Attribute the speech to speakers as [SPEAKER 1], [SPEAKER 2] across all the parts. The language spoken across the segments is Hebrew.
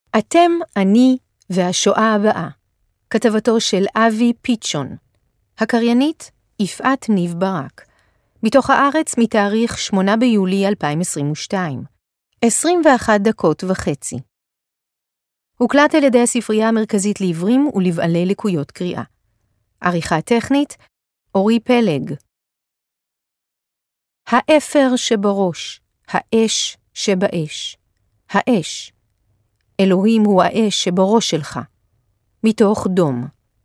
[SPEAKER 1] אתם, אני והשואה הבאה. כתבתו של אבי פיצ'ון. הקריינית, יפעת ניב ברק. מתוך הארץ מתאריך 8 ביולי 2022. 21 דקות וחצי. הוקלט על ידי הספרייה המרכזית לעיוורים ולבעלי לקויות קריאה. עריכה טכנית, אורי פלג. האפר שבראש, האש שבאש. האש. אלוהים הוא האש שבראש שלך. מתוך דום.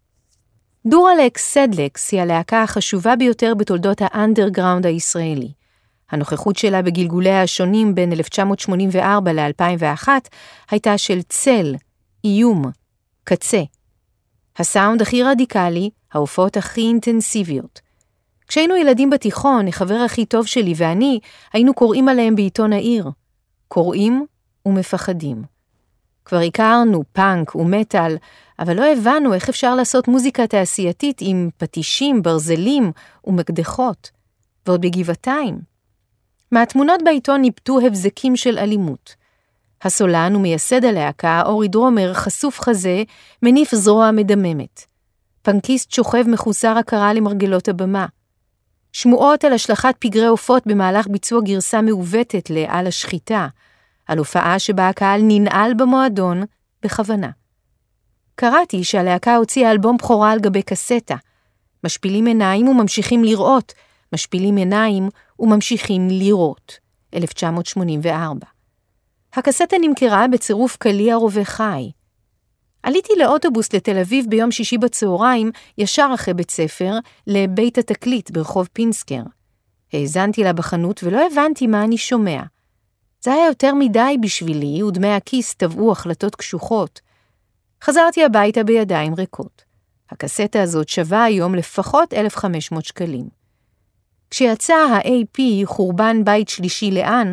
[SPEAKER 1] דורלקס סדלקס היא הלהקה החשובה ביותר בתולדות האנדרגראונד הישראלי. הנוכחות שלה בגלגוליה השונים בין 1984 ל-2001 הייתה של צל, איום, קצה. הסאונד הכי רדיקלי, ההופעות הכי אינטנסיביות. כשהיינו ילדים בתיכון, החבר הכי טוב שלי ואני היינו קוראים עליהם בעיתון העיר. קוראים ומפחדים. כבר הכרנו פאנק ומטל, אבל לא הבנו איך אפשר לעשות מוזיקה תעשייתית עם פטישים, ברזלים ומקדחות. ועוד בגבעתיים. מהתמונות בעיתון ניפטו הבזקים של אלימות. הסולן ומייסד הלהקה, אורי דרומר, חשוף חזה, מניף זרוע מדממת. פנקיסט שוכב מחוסר הכרה למרגלות הבמה. שמועות על השלכת פגרי עופות במהלך ביצוע גרסה מעוותת לעל השחיטה, על הופעה שבה הקהל ננעל במועדון בכוונה. קראתי שהלהקה הוציאה אלבום בכורה על גבי קסטה. משפילים עיניים וממשיכים לראות, משפילים עיניים וממשיכים לראות. 1984. הקסטה נמכרה בצירוף קליע רובה חי. עליתי לאוטובוס לתל אביב ביום שישי בצהריים, ישר אחרי בית ספר, לבית התקליט ברחוב פינסקר. האזנתי לה בחנות ולא הבנתי מה אני שומע. זה היה יותר מדי בשבילי, ודמי הכיס טבעו החלטות קשוחות. חזרתי הביתה בידיים ריקות. הקסטה הזאת שווה היום לפחות 1,500 שקלים. כשיצא ה-AP חורבן בית שלישי לאן,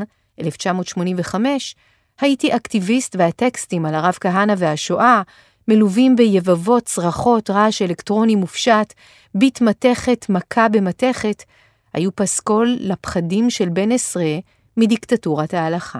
[SPEAKER 1] 1985, הייתי אקטיביסט והטקסטים על הרב כהנא והשואה, מלווים ביבבות, צרחות, רעש אלקטרוני מופשט, ביט מתכת, מכה במתכת, היו פסקול לפחדים של בן עשרה מדיקטטורת ההלכה.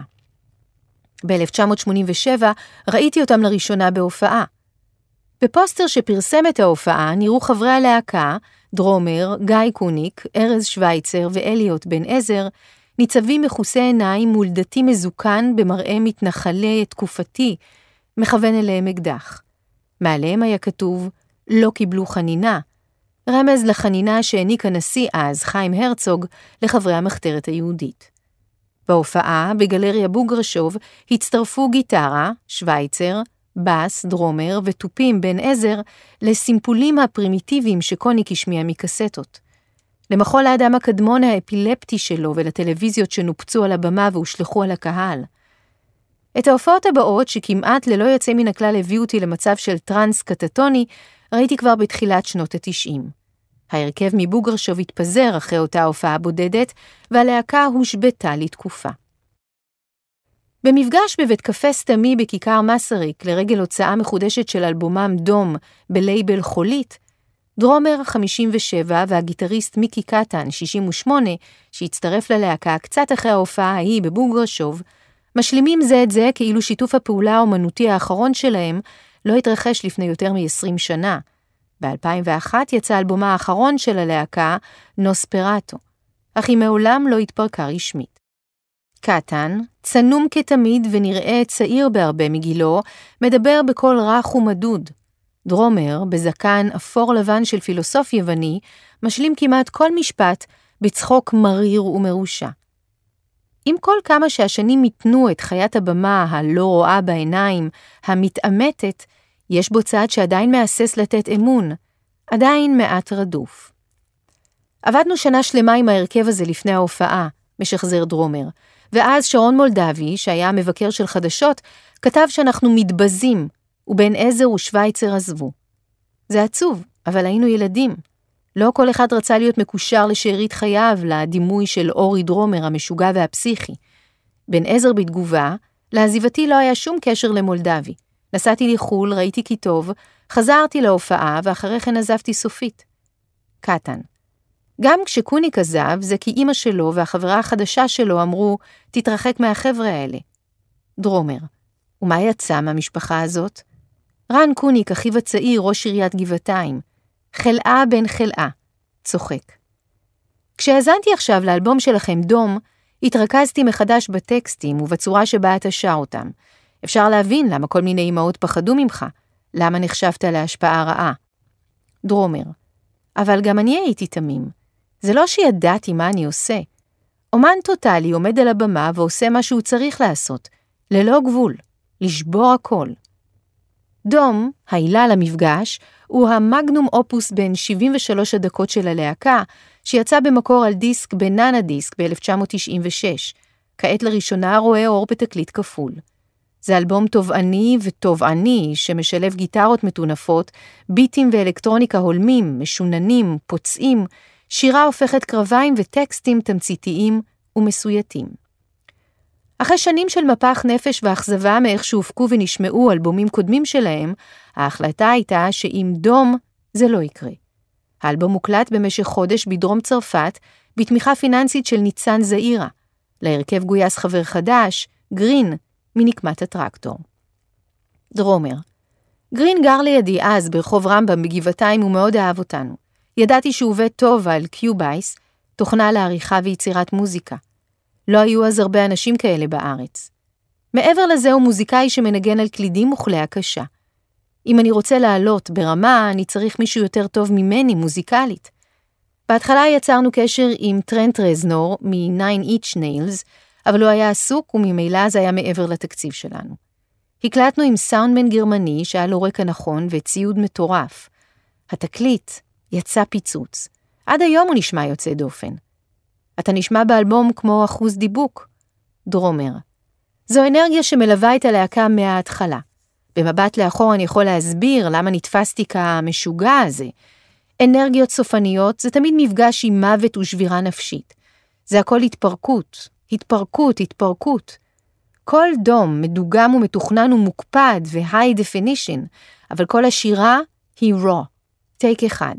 [SPEAKER 1] ב-1987 ראיתי אותם לראשונה בהופעה. בפוסטר שפרסם את ההופעה נראו חברי הלהקה, דרומר, גיא קוניק, ארז שוויצר ואליוט בן עזר, ניצבים מחוסי עיניים מול דתי מזוקן במראה מתנחלי תקופתי, מכוון אליהם אקדח. מעליהם היה כתוב, לא קיבלו חנינה, רמז לחנינה שהעניק הנשיא אז, חיים הרצוג, לחברי המחתרת היהודית. בהופעה, בגלריה בוגרשוב, הצטרפו גיטרה, שוויצר, בס, דרומר וטופים בן עזר לסימפולים הפרימיטיביים שקוניק השמיע מקסטות. למחול האדם הקדמון האפילפטי שלו ולטלוויזיות שנופצו על הבמה והושלחו על הקהל. את ההופעות הבאות שכמעט ללא יוצא מן הכלל הביאו אותי למצב של טרנס קטטוני, ראיתי כבר בתחילת שנות ה-90. ההרכב מבוגרשוב התפזר אחרי אותה הופעה בודדת, והלהקה הושבתה לתקופה. במפגש בבית קפה סתמי בכיכר מסריק לרגל הוצאה מחודשת של אלבומם דום בלייבל חולית, דרומר 57 והגיטריסט מיקי קטן 68, שהצטרף ללהקה קצת אחרי ההופעה ההיא בבוגרשוב, משלימים זה את זה כאילו שיתוף הפעולה האומנותי האחרון שלהם לא התרחש לפני יותר מ-20 שנה. ב-2001 יצא אלבומה האחרון של הלהקה, נוספרטו, אך היא מעולם לא התפרקה רשמית. קטן, צנום כתמיד ונראה צעיר בהרבה מגילו, מדבר בקול רך ומדוד. דרומר, בזקן אפור לבן של פילוסוף יווני, משלים כמעט כל משפט בצחוק מריר ומרושע. עם כל כמה שהשנים מתנו את חיית הבמה הלא רואה בעיניים, המתאמתת, יש בו צעד שעדיין מאסס לתת אמון, עדיין מעט רדוף. עבדנו שנה שלמה עם ההרכב הזה לפני ההופעה, משחזר דרומר, ואז שרון מולדבי, שהיה המבקר של חדשות, כתב שאנחנו מתבזים, ובן עזר ושוויצר עזבו. זה עצוב, אבל היינו ילדים. לא כל אחד רצה להיות מקושר לשארית חייו, לדימוי של אורי דרומר המשוגע והפסיכי. בן עזר בתגובה, לעזיבתי לא היה שום קשר למולדבי. נסעתי לחול, ראיתי כי טוב, חזרתי להופעה ואחרי כן עזבתי סופית. קטן. גם כשקוניק עזב, זה כי אמא שלו והחברה החדשה שלו אמרו, תתרחק מהחבר'ה האלה. דרומר. ומה יצא מהמשפחה הזאת? רן קוניק, אחיו הצעיר, ראש עיריית גבעתיים. חלאה בן חלאה. צוחק. כשהאזנתי עכשיו לאלבום שלכם דום, התרכזתי מחדש בטקסטים ובצורה שבה אתה שר אותם. אפשר להבין למה כל מיני אמהות פחדו ממך, למה נחשבת להשפעה רעה. דרומר, אבל גם אני הייתי תמים. זה לא שידעתי מה אני עושה. אומן טוטלי עומד על הבמה ועושה מה שהוא צריך לעשות, ללא גבול, לשבור הכל. דום, העילה למפגש, הוא המגנום אופוס בין 73 הדקות של הלהקה, שיצא במקור על דיסק בננה דיסק ב-1996, כעת לראשונה רואה אור בתקליט כפול. זה אלבום תובעני וטובעני שמשלב גיטרות מטונפות, ביטים ואלקטרוניקה הולמים, משוננים, פוצעים, שירה הופכת קרביים וטקסטים תמציתיים ומסויטים. אחרי שנים של מפח נפש ואכזבה מאיך שהופקו ונשמעו אלבומים קודמים שלהם, ההחלטה הייתה שאם דום זה לא יקרה. האלבום מוקלט במשך חודש בדרום צרפת, בתמיכה פיננסית של ניצן זעירה. להרכב גויס חבר חדש, גרין, מנקמת הטרקטור. דרומר, גרין גר לידי אז ברחוב רמב"ם בגבעתיים ומאוד אהב אותנו. ידעתי שהוא עובד טוב על קיובייס, תוכנה לעריכה ויצירת מוזיקה. לא היו אז הרבה אנשים כאלה בארץ. מעבר לזה הוא מוזיקאי שמנגן על קלידים וכלי הקשה. אם אני רוצה לעלות ברמה, אני צריך מישהו יותר טוב ממני מוזיקלית. בהתחלה יצרנו קשר עם טרנט רזנור מ-Nine Inch Nails, אבל הוא היה עסוק וממילא זה היה מעבר לתקציב שלנו. הקלטנו עם סאונדמן גרמני שהיה לו רקע נכון וציוד מטורף. התקליט יצא פיצוץ. עד היום הוא נשמע יוצא דופן. אתה נשמע באלבום כמו אחוז דיבוק. דרומר, זו אנרגיה שמלווה את הלהקה מההתחלה. במבט לאחור אני יכול להסביר למה נתפסתי כמשוגע הזה. אנרגיות סופניות זה תמיד מפגש עם מוות ושבירה נפשית. זה הכל התפרקות, התפרקות, התפרקות. כל דום מדוגם ומתוכנן ומוקפד והי דפינישן, אבל כל השירה היא raw, טייק אחד.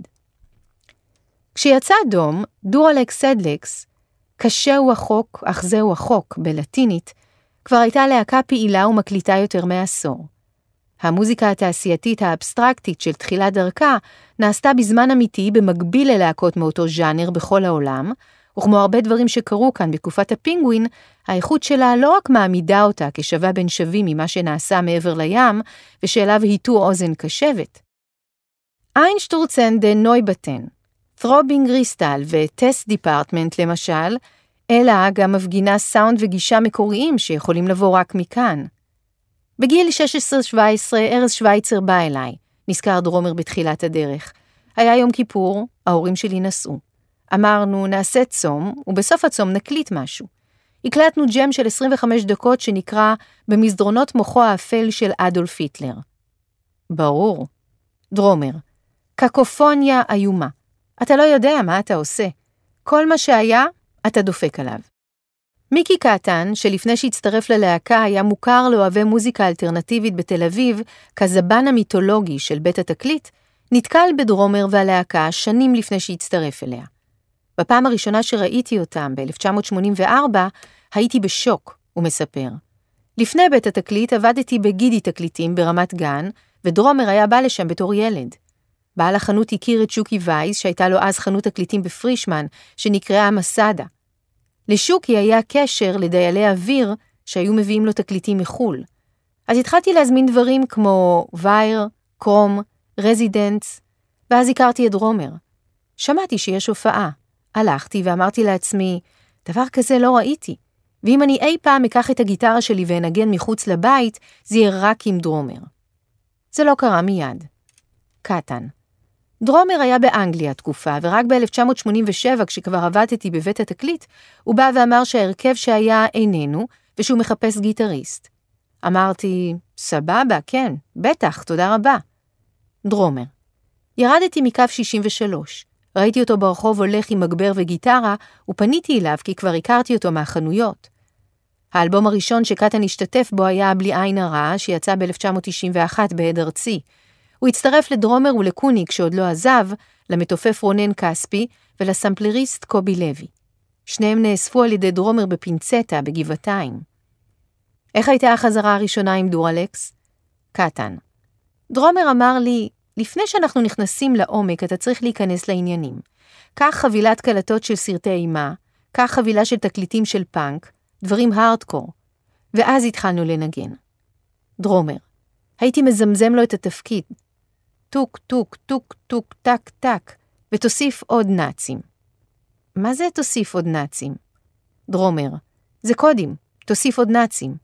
[SPEAKER 1] כשיצא דום, דורלקס סדלקס, קשה הוא החוק, אך זהו החוק, בלטינית, כבר הייתה להקה פעילה ומקליטה יותר מעשור. המוזיקה התעשייתית האבסטרקטית של תחילת דרכה נעשתה בזמן אמיתי במקביל ללהקות מאותו ז'אנר בכל העולם, וכמו הרבה דברים שקרו כאן בתקופת הפינגווין, האיכות שלה לא רק מעמידה אותה כשווה בין שווים ממה שנעשה מעבר לים, ושאליו היתו אוזן קשבת. איינשטורצן דה נויבטן, ת'רובינג ריסטל וטסט דיפרטמנט למשל, אלא גם מפגינה סאונד וגישה מקוריים שיכולים לבוא רק מכאן. בגיל 16-17 ארז שוויצר בא אליי, נזכר דרומר בתחילת הדרך. היה יום כיפור, ההורים שלי נסעו. אמרנו נעשה צום, ובסוף הצום נקליט משהו. הקלטנו ג'ם של 25 דקות שנקרא במסדרונות מוחו האפל של אדולף היטלר. ברור. דרומר, קקופוניה איומה. אתה לא יודע מה אתה עושה. כל מה שהיה, אתה דופק עליו. מיקי קטן, שלפני שהצטרף ללהקה היה מוכר לאוהבי מוזיקה אלטרנטיבית בתל אביב, כזבן המיתולוגי של בית התקליט, נתקל בדרומר והלהקה שנים לפני שהצטרף אליה. בפעם הראשונה שראיתי אותם, ב-1984, הייתי בשוק, הוא מספר. לפני בית התקליט עבדתי בגידי תקליטים ברמת גן, ודרומר היה בא לשם בתור ילד. בעל החנות הכיר את שוקי וייס, שהייתה לו אז חנות תקליטים בפרישמן, שנקראה מסדה. לשוקי היה קשר לדיילי אוויר, שהיו מביאים לו תקליטים מחול. אז התחלתי להזמין דברים כמו וייר, קרום, רזידנטס, ואז הכרתי את דרומר. שמעתי שיש הופעה. הלכתי ואמרתי לעצמי, דבר כזה לא ראיתי, ואם אני אי פעם אקח את הגיטרה שלי ואנגן מחוץ לבית, זה יהיה רק עם דרומר. זה לא קרה מיד. קטן. דרומר היה באנגליה תקופה, ורק ב-1987, כשכבר עבדתי בבית התקליט, הוא בא ואמר שההרכב שהיה איננו, ושהוא מחפש גיטריסט. אמרתי, סבבה, כן, בטח, תודה רבה. דרומר. ירדתי מקו 63. ראיתי אותו ברחוב הולך עם מגבר וגיטרה, ופניתי אליו כי כבר הכרתי אותו מהחנויות. האלבום הראשון שקטן השתתף בו היה בלי עין הרע, שיצא ב-1991 בעד ארצי. הוא הצטרף לדרומר ולקוניק שעוד לא עזב, למתופף רונן כספי ולסמפלריסט קובי לוי. שניהם נאספו על ידי דרומר בפינצטה בגבעתיים. איך הייתה החזרה הראשונה עם דורלקס? קטן. דרומר אמר לי, לפני שאנחנו נכנסים לעומק, אתה צריך להיכנס לעניינים. קח חבילת קלטות של סרטי אימה, קח חבילה של תקליטים של פאנק, דברים הארדקור, ואז התחלנו לנגן. דרומר. הייתי מזמזם לו את התפקיד. טוק, טוק, טוק, טוק, טק, טק, ותוסיף עוד נאצים. מה זה תוסיף עוד נאצים? דרומר. זה קודים, תוסיף עוד נאצים.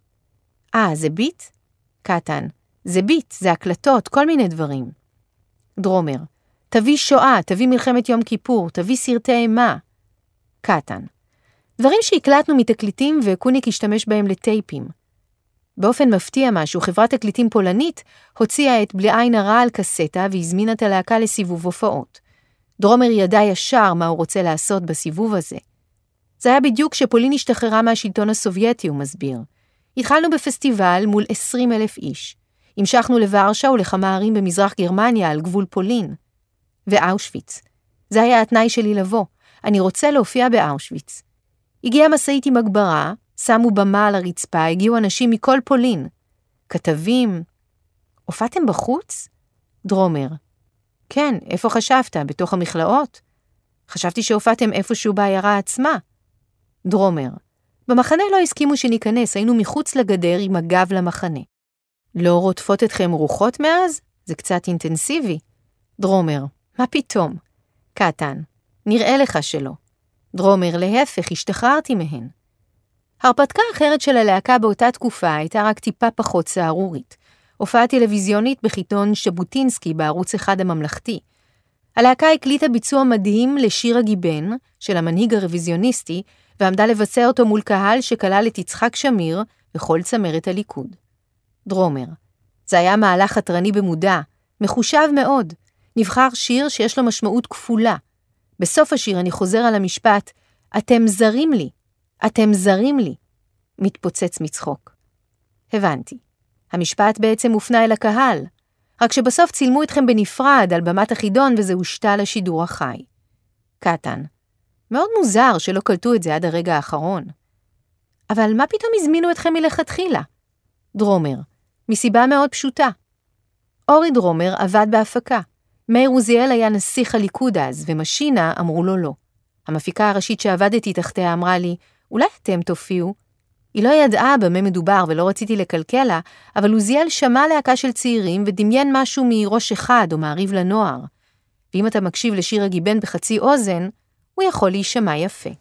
[SPEAKER 1] זה ביט? קטן. זה ביט, זה הקלטות, כל מיני דברים. דרומר. תביא שואה, תביא מלחמת יום כיפור, תביא סרטי אימה. קטן. דברים שהקלטנו מתקליטים וקוניק השתמש בהם לטייפים. באופן מפתיע משהו, חברת תקליטים פולנית הוציאה את בלי עין הרע על קסטה והזמינה את הלהקה לסיבוב הופעות. דרומר ידע ישר מה הוא רוצה לעשות בסיבוב הזה. זה היה בדיוק כשפולין השתחררה מהשלטון הסובייטי, הוא מסביר. התחלנו בפסטיבל מול 20,000 איש. המשכנו לוורשה ולכמה ערים במזרח גרמניה על גבול פולין. ואושוויץ. זה היה התנאי שלי לבוא. אני רוצה להופיע באושוויץ. הגיעה מסעית עם הגברה, שמו במה על הרצפה, הגיעו אנשים מכל פולין. כתבים. הופעתם בחוץ? דרומר. כן, איפה חשבת? בתוך המכלאות? חשבתי שהופעתם איפשהו בעיירה עצמה. דרומר. במחנה לא הסכימו שניכנס, היינו מחוץ לגדר עם הגב למחנה. לא רודפות אתכם רוחות מאז? זה קצת אינטנסיבי. דרומר. מה פתאום? קטן. נראה לך שלא. דרומר, להפך, השתחררתי מהן. הרפתקה אחרת של הלהקה באותה תקופה הייתה רק טיפה פחות סערורית. הופעה טלוויזיונית בחיתון שבוטינסקי בערוץ אחד הממלכתי. הלהקה הקליטה ביצוע מדהים לשיר הגיבן של המנהיג הרוויזיוניסטי, ועמדה לבצע אותו מול קהל שכלל את יצחק שמיר וכל צמרת הליכוד. דרומר. זה היה מהלך חתרני במודע, מחושב מאוד. נבחר שיר שיש לו משמעות כפולה. בסוף השיר אני חוזר על המשפט, אתם זרים לי, אתם זרים לי. מתפוצץ מצחוק. הבנתי. המשפט בעצם מופנה אל הקהל, רק שבסוף צילמו אתכם בנפרד על במת החידון וזה הושתה לשידור החי. קטן. מאוד מוזר שלא קלטו את זה עד הרגע האחרון. אבל מה פתאום הזמינו אתכם מלכתחילה? דרומר. מסיבה מאוד פשוטה. אורי דרומר עבד בהפקה. מאיר עוזיאל היה נסיך הליכוד אז, ומשינה אמרו לו לא. המפיקה הראשית שעבדתי תחתיה אמרה לי, אולי אתם תופיעו? היא לא ידעה במה מדובר ולא רציתי לקלקל לה, אבל עוזיאל שמע להקה של צעירים ודמיין משהו מראש אחד או מעריב לנוער. ואם אתה מקשיב לשיר הגיבן בחצי אוזן, הוא יכול להישמע יפה.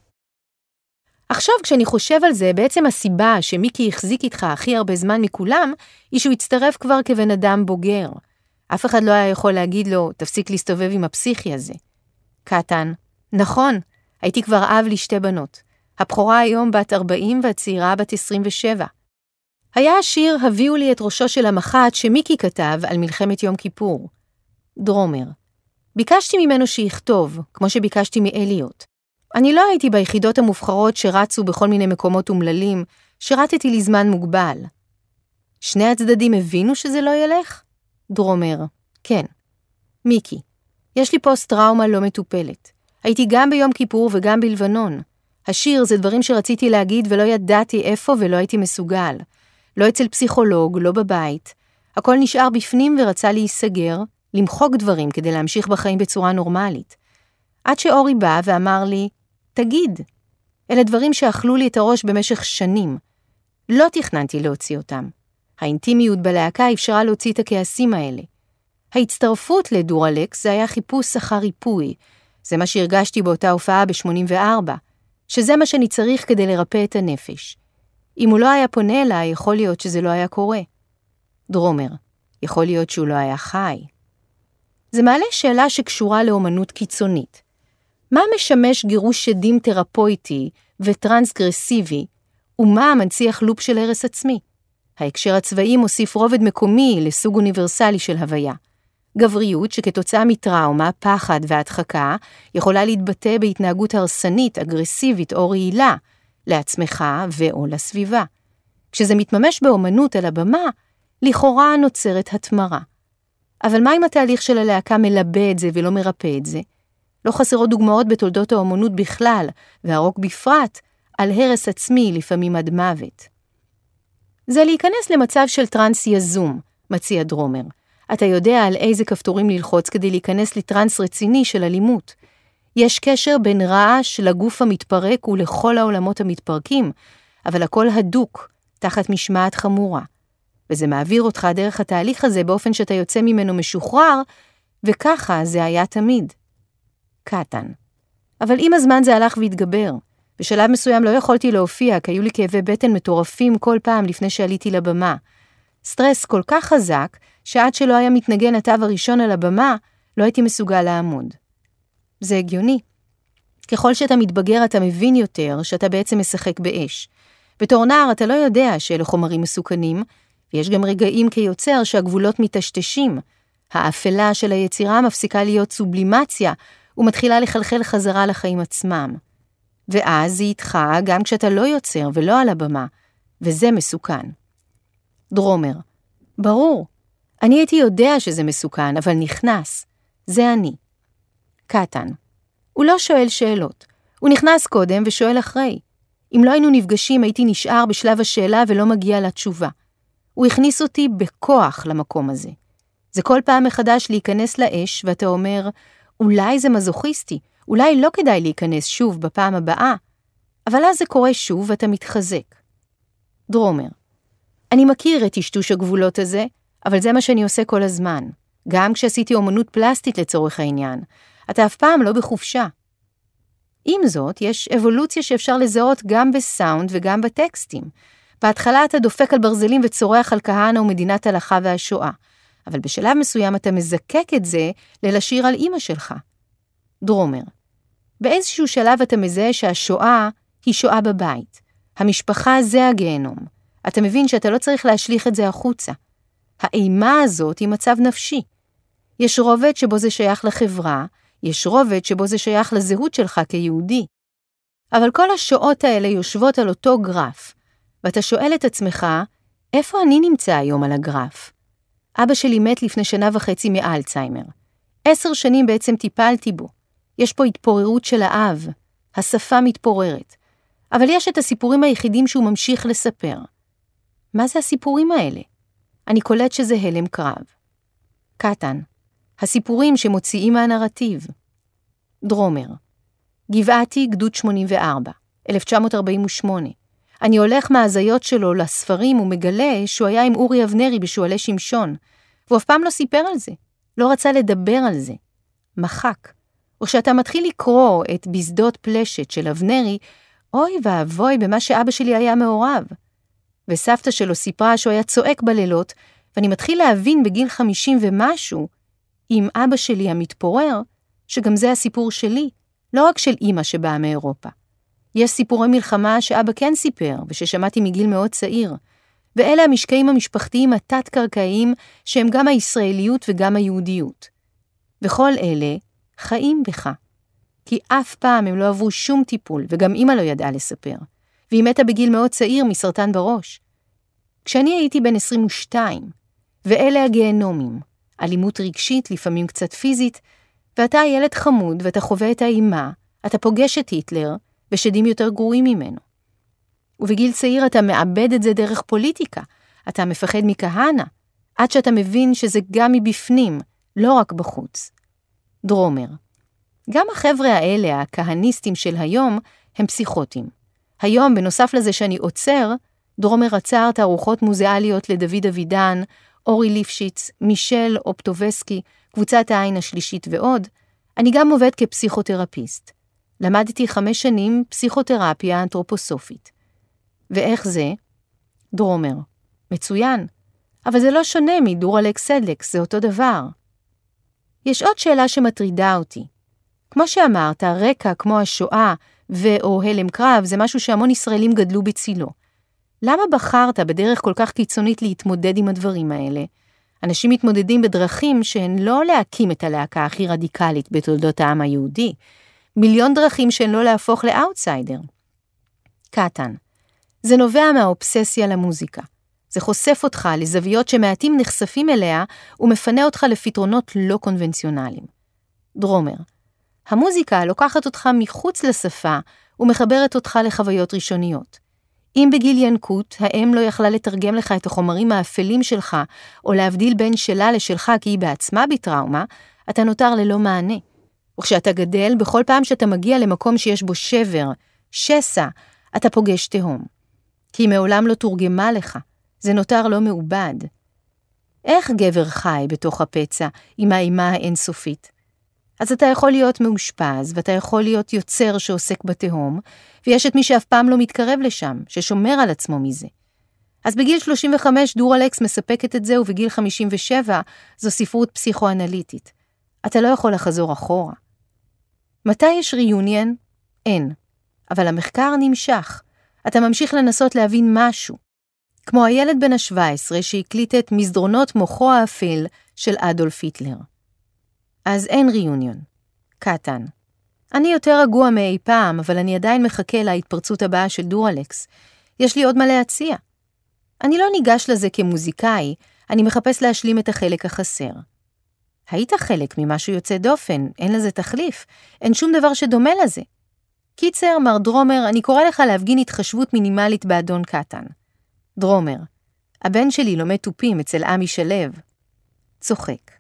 [SPEAKER 1] עכשיו כשאני חושב על זה, בעצם הסיבה שמיקי החזיק איתך הכי הרבה זמן מכולם, היא שהוא הצטרף כבר כבן אדם בוגר. אף אחד לא היה יכול להגיד לו, תפסיק להסתובב עם הפסיכי הזה. קטן. נכון, הייתי כבר אב לשתי בנות. הבכורה היום בת 40 והצעירה בת 27. היה השיר הביאו לי את ראשו של המח"ט שמיקי כתב על מלחמת יום כיפור. דרומר. ביקשתי ממנו שיכתוב, כמו שביקשתי מאליות. אני לא הייתי ביחידות המובחרות שרצו בכל מיני מקומות אומללים, שרתתי לי זמן מוגבל. שני הצדדים הבינו שזה לא ילך? דרומר. כן. מיקי. יש לי פוסט-טראומה לא מטופלת. הייתי גם ביום כיפור וגם בלבנון. השיר זה דברים שרציתי להגיד ולא ידעתי איפה ולא הייתי מסוגל. לא אצל פסיכולוג, לא בבית. הכל נשאר בפנים ורצה להיסגר, למחוק דברים כדי להמשיך בחיים בצורה נורמלית. עד שאורי בא ואמר לי, תגיד, אלה דברים שאכלו לי את הראש במשך שנים. לא תכננתי להוציא אותם. האינטימיות בלהקה אפשרה להוציא את הכעסים האלה. ההצטרפות לדורלקס זה היה חיפוש אחר ריפוי. זה מה שהרגשתי באותה הופעה ב-84, שזה מה שאני צריך כדי לרפא את הנפש. אם הוא לא היה פונה אליי, יכול להיות שזה לא היה קורה. דרומר, יכול להיות שהוא לא היה חי. זה מעלה שאלה שקשורה לאומנות קיצונית. מה משמש גירוש שדים תרפויטי וטרנסגרסיבי, ומה מנציח לופ של הרס עצמי? ההקשר הצבאי מוסיף רובד מקומי לסוג אוניברסלי של הוויה. גבריות שכתוצאה מטראומה, פחד והדחקה יכולה להתבטא בהתנהגות הרסנית, אגרסיבית או רעילה לעצמך ואו לסביבה. כשזה מתממש באומנות על הבמה, לכאורה נוצרת התמרה. אבל מה אם התהליך של הלהקה מלבה את זה ולא מרפא את זה? לא חסרות דוגמאות בתולדות האומנות בכלל, והרוק בפרט, על הרס עצמי לפעמים עד מוות. זה להיכנס למצב של טרנס יזום, מציע דרומר. אתה יודע על איזה כפתורים ללחוץ כדי להיכנס לטרנס רציני של אלימות. יש קשר בין רעש לגוף המתפרק ולכל העולמות המתפרקים, אבל הכל הדוק, תחת משמעת חמורה. וזה מעביר אותך דרך התהליך הזה באופן שאתה יוצא ממנו משוחרר, וככה זה היה תמיד. קטן. אבל עם הזמן זה הלך והתגבר. בשלב מסוים לא יכולתי להופיע, כי היו לי כאבי בטן מטורפים כל פעם לפני שעליתי לבמה. סטרס כל כך חזק, שעד שלא היה מתנגן התו הראשון על הבמה, לא הייתי מסוגל לעמוד. זה הגיוני. ככל שאתה מתבגר אתה מבין יותר שאתה בעצם משחק באש. בתור נער אתה לא יודע שאלה חומרים מסוכנים, ויש גם רגעים כיוצר שהגבולות מתשתשים. האפלה של היצירה מפסיקה להיות סובלימציה, ומתחילה לחלחל חזרה לחיים עצמם. ואז היא איתך גם כשאתה לא יוצר ולא על הבמה, וזה מסוכן. דרומר, ברור, אני הייתי יודע שזה מסוכן, אבל נכנס. זה אני. קטן, הוא לא שואל שאלות. הוא נכנס קודם ושואל אחרי. אם לא היינו נפגשים, הייתי נשאר בשלב השאלה ולא מגיע לתשובה. הוא הכניס אותי בכוח למקום הזה. זה כל פעם מחדש להיכנס לאש, ואתה אומר, אולי זה מזוכיסטי, אולי לא כדאי להיכנס שוב בפעם הבאה, אבל אז זה קורה שוב ואתה מתחזק. דרומר, אני מכיר את טשטוש הגבולות הזה, אבל זה מה שאני עושה כל הזמן. גם כשעשיתי אומנות פלסטית לצורך העניין. אתה אף פעם לא בחופשה. עם זאת, יש אבולוציה שאפשר לזהות גם בסאונד וגם בטקסטים. בהתחלה אתה דופק על ברזלים וצורח על כהנא ומדינת הלכה והשואה. אבל בשלב מסוים אתה מזקק את זה ללשיר על אמא שלך. דרומר, באיזשהו שלב אתה מזהה שהשואה היא שואה בבית. המשפחה זה הגיהנום. אתה מבין שאתה לא צריך להשליך את זה החוצה. האימה הזאת היא מצב נפשי. יש רובד שבו זה שייך לחברה, יש רובד שבו זה שייך לזהות שלך כיהודי. אבל כל השואות האלה יושבות על אותו גרף, ואתה שואל את עצמך, איפה אני נמצא היום על הגרף? אבא שלי מת לפני 1.5 שנה מאלצהיימר. 10 שנים בעצם טיפלתי בו. יש פה התפוררות של האב, השפה מתפוררת. אבל יש את הסיפורים היחידים שהוא ממשיך לספר. מה זה הסיפורים האלה? אני קולט שזה הלם קרב. קטן, הסיפורים שמוציאים מהנרטיב. דרומר, גבעתי, גדוד 84, 1948. אני הולך מההזיות שלו לספרים ומגלה שהוא היה עם אורי אבנרי בשועלי שמשון, והוא אף פעם לא סיפר על זה, לא רצה לדבר על זה. מחק. וכשאתה מתחיל לקרוא את בשדות פלשת של אבנרי, אוי ואבוי במה שאבא שלי היה מעורב. וסבתא שלו סיפרה שהוא היה צועק בלילות, ואני מתחיל להבין בגיל 50 ומשהו, עם אבא שלי המתפורר, שגם זה הסיפור שלי, לא רק של אמא שבאה מאירופה. יש סיפורי מלחמה שאבא כן סיפר, וששמעתי מגיל מאוד צעיר, ואלה המשקעים המשפחתיים התת-קרקעיים, שהם גם הישראליות וגם היהודיות. וכל אלה חיים בך, כי אף פעם הם לא עברו שום טיפול, וגם אמא לא ידעה לספר, והיא מתה בגיל מאוד צעיר מסרטן בראש. כשאני הייתי בן 22, ואלה הגיהנומים, אלימות רגשית, לפעמים קצת פיזית, ואתה ילד חמוד ואתה חווה את האימה, אתה פוגש את היטלר, ושדים יותר גרועים ממנו. ובגיל צעיר אתה מאבד את זה דרך פוליטיקה, אתה מפחד מכהנא, עד שאתה מבין שזה גם מבפנים, לא רק בחוץ. דרומר, גם החבר'ה האלה, הכהניסטים של היום, הם פסיכוטים. היום, בנוסף לזה שאני עוצר, דרומר עצר תערוכות מוזיאליות לדוד אבידן, אורי ליפשיץ, מישל אופטובסקי, קבוצת העין השלישית ועוד, אני גם עובד כפסיכותרפיסט. למדתי 5 שנים פסיכותרפיה אנתרופוסופית. ואיך זה? דרומר, מצוין. אבל זה לא שונה מדורלקס סדלקס, זה אותו דבר. יש עוד שאלה שמטרידה אותי. כמו שאמרת, רקע כמו השואה או הלם קרב זה משהו שהמון ישראלים גדלו בצילו. למה בחרת בדרך כל כך קיצונית להתמודד עם הדברים האלה? אנשים מתמודדים בדרכים שהן לא להקים את הלהקה הכי רדיקלית בתולדות העם היהודי, 1,000,000 דרכים שהן לא להפוך לאוטסיידר. קטן, זה נובע מהאובססיה למוזיקה. זה חושף אותך לזוויות שמעטים נחשפים אליה ומפנה אותך לפתרונות לא קונבנציונליים. דרומר, המוזיקה לוקחת אותך מחוץ לשפה ומחברת אותך לחוויות ראשוניות. אם בגיל ינקות, האם לא יכלה לתרגם לך את החומרים האפלים שלך, או להבדיל בין שלה לשלך כי היא בעצמה בטראומה, אתה נותר ללא מענה. וכשאתה גדל, בכל פעם שאתה מגיע למקום שיש בו שבר, שסע, אתה פוגש תהום. כי מעולם לא תורגמה לך, זה נותר לא מעובד. איך גבר חי בתוך הפצע עם האימה האינסופית? אז אתה יכול להיות מאושפז, ואתה יכול להיות יוצר שעוסק בתהום, ויש את מי שאף פעם לא מתקרב לשם, ששומר על עצמו מזה. אז בגיל 35 דורלקס מספקת את זה, ובגיל 57 זו ספרות פסיכואנליטית. אתה לא יכול לחזור אחורה. מתי יש ריוניון? אין. אבל המחקר נמשך. אתה ממשיך לנסות להבין משהו. כמו הילד בן ה-17 שהקליט את מסדרונות מוחו האפל של אדולף היטלר. אז אין ריוניון. קטן. אני יותר רגוע מאי פעם, אבל אני עדיין מחכה להתפרצות הבאה של דורלקס. יש לי עוד מה להציע. אני לא ניגש לזה כמוזיקאי, אני מחפש להשלים את החלק החסר. היית חלק ממשהו יוצא דופן, אין לזה תחליף, אין שום דבר שדומה לזה. קיצר, מר דרומר, אני קורא לך להפגין התחשבות מינימלית באדון קטן. דרומר, הבן שלי לומד תופים אצל עמי שלב. צוחק.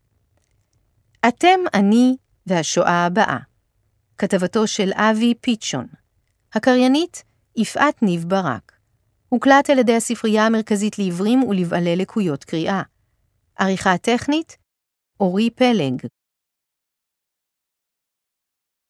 [SPEAKER 1] אתם, אני והשואה הבאה. כתבתו של אבי פיצ'ון. הקריינית, יפעת ניב ברק. הוקלט על ידי הספרייה המרכזית לעיוורים ולבעלי לקויות קריאה. עריכה טכנית, אורי פלג.